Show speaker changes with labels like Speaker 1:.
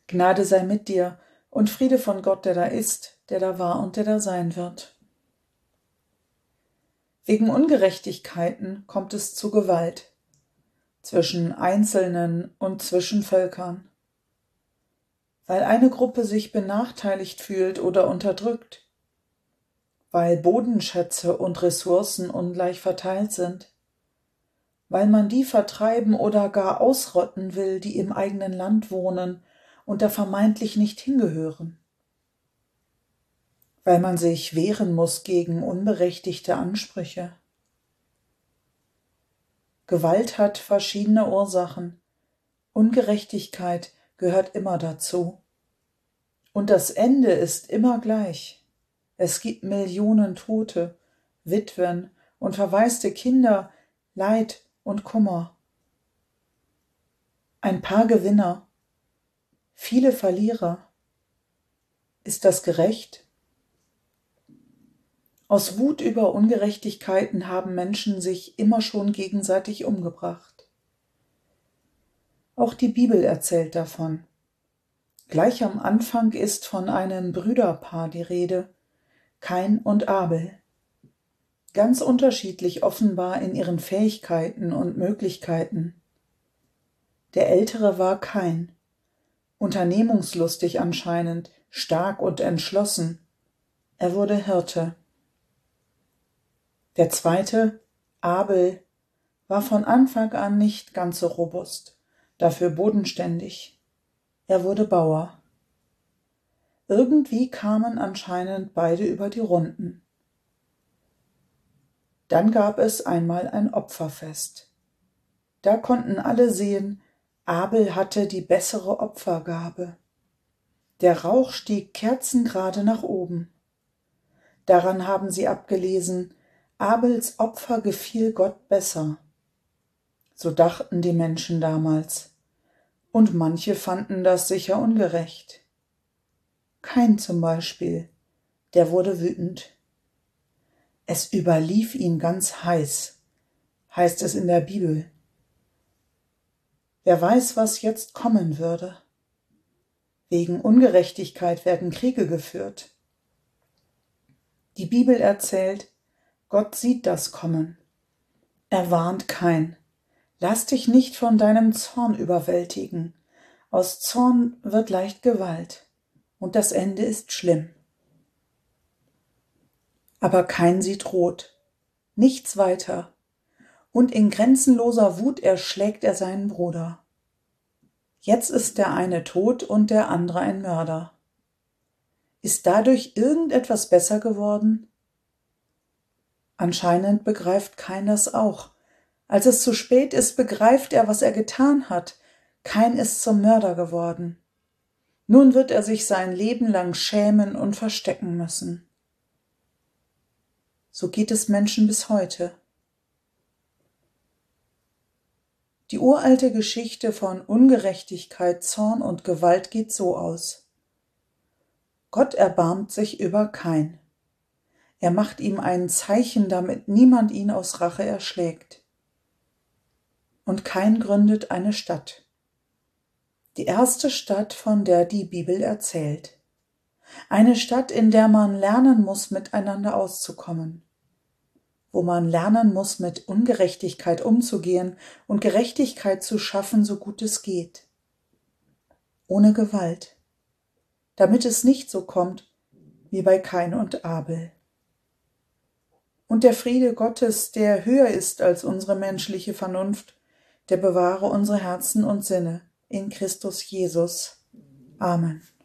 Speaker 1: Gnade sei mit dir und Friede von Gott, der da ist, der da war und der da sein wird. Wegen Ungerechtigkeiten kommt es zu Gewalt zwischen Einzelnen und zwischen Völkern. Weil eine Gruppe sich benachteiligt fühlt oder unterdrückt, weil Bodenschätze und Ressourcen ungleich verteilt sind, weil man die vertreiben oder gar ausrotten will, die im eigenen Land wohnen und da vermeintlich nicht hingehören, weil man sich wehren muss gegen unberechtigte Ansprüche. Gewalt hat verschiedene Ursachen. Ungerechtigkeit gehört immer dazu. Und das Ende ist immer gleich. Es gibt Millionen Tote, Witwen und verwaiste Kinder, Leid und Kummer. Ein paar Gewinner, viele Verlierer. Ist das gerecht? Aus Wut über Ungerechtigkeiten haben Menschen sich immer schon gegenseitig umgebracht. Auch die Bibel erzählt davon. Gleich am Anfang ist von einem Brüderpaar die Rede, Kain und Abel. Ganz unterschiedlich offenbar in ihren Fähigkeiten und Möglichkeiten. Der Ältere war Kain, unternehmungslustig anscheinend, stark und entschlossen. Er wurde Hirte. Der Zweite, Abel, war von Anfang an nicht ganz so robust, dafür bodenständig. Er wurde Bauer. Irgendwie kamen anscheinend beide über die Runden. Dann gab es einmal ein Opferfest. Da konnten alle sehen, Abel hatte die bessere Opfergabe. Der Rauch stieg kerzengerade nach oben. Daran haben sie abgelesen, Abels Opfer gefiel Gott besser. So dachten die Menschen damals. Und manche fanden das sicher ungerecht. Kain zum Beispiel, der wurde wütend. Es überlief ihn ganz heiß, heißt es in der Bibel. Wer weiß, was jetzt kommen würde. Wegen Ungerechtigkeit werden Kriege geführt. Die Bibel erzählt, Gott sieht das kommen. Er warnt Kain. Lass dich nicht von deinem Zorn überwältigen. Aus Zorn wird leicht Gewalt. Und das Ende ist schlimm. Aber Kain sieht rot. Nichts weiter. Und in grenzenloser Wut erschlägt er seinen Bruder. Jetzt ist der eine tot und der andere ein Mörder. Ist dadurch irgendetwas besser geworden? Anscheinend begreift Kain das auch. Als es zu spät ist, begreift er, was er getan hat. Kain ist zum Mörder geworden. Nun wird er sich sein Leben lang schämen und verstecken müssen. So geht es Menschen bis heute. Die uralte Geschichte von Ungerechtigkeit, Zorn und Gewalt geht so aus. Gott erbarmt sich über Kain. Er macht ihm ein Zeichen, damit niemand ihn aus Rache erschlägt. Und Kain gründet eine Stadt. Die erste Stadt, von der die Bibel erzählt. Eine Stadt, in der man lernen muss, miteinander auszukommen. Wo man lernen muss, mit Ungerechtigkeit umzugehen und Gerechtigkeit zu schaffen, so gut es geht. Ohne Gewalt. Damit es nicht so kommt wie bei Kain und Abel. Und der Friede Gottes, der höher ist als unsere menschliche Vernunft, der bewahre unsere Herzen und Sinne in Christus Jesus. Amen.